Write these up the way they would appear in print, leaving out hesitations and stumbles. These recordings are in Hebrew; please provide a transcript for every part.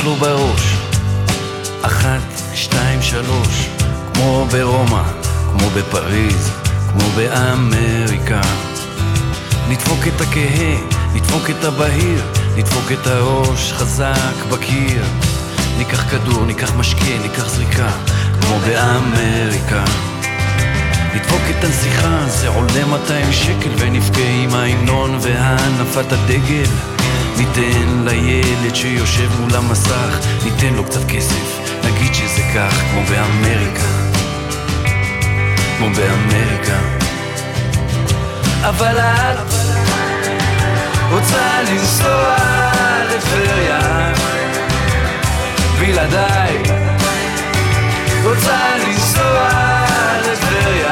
לו בראש. 1, 2, 3, כמו ברומא, כמו בפריז, כמו באמריקה. נדפוק את הכהה, נדפוק את הבהיר, נדפוק את הראש חזק בקיר. ניקח כדור, ניקח משקה, ניקח זריקה, כמו באמריקה. נדפוק את הנסיכה, זה עולה 200 שקל, ונבכה עם ההמנון והנפת הדגל. ניתן לילד שיושב מול המסך, ניתן לו קצת כסף, נגיד שזה כך, כמו באמריקה, כמו באמריקה. אבל את רוצה לנסוע לטבריה בלעדיי, רוצה לנסוע לטבריה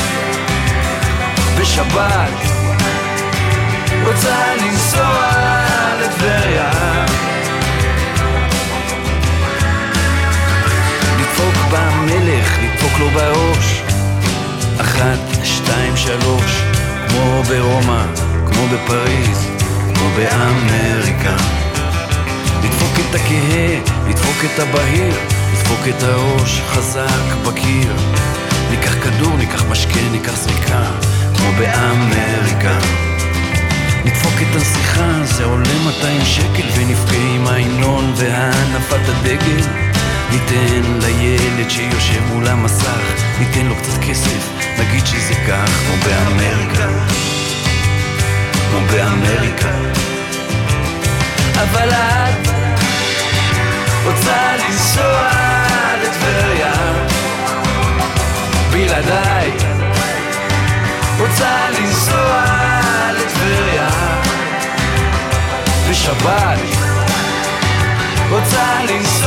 בשבת, רוצה לנסוע לטבריה. לדפוק במלך, לדפוק לו בראש. 1, 2, 3, כמו ברומא, כמו בפריז, כמו באמריקה. לדפוק את הכהה, לדפוק את הבהיר, לדפוק את הראש חזק בקיר. ניקח כדור, ניקח משקה, ניקח זריקה, כמו באמריקה. נדפוק את הנסיכה, זה עולה 200 שקל, ונבכה עם ההמנון והנפת הדגל. ניתן לילד שיושב מול המסך, ניתן לו קצת כסף, נגיד שזה כך, כמו באמריקה, כמו באמריקה. אבל את רוצה לנסוע לטבריה בלעדיי, רוצה לנסוע לטבריה בשבת, רוצה לנסוע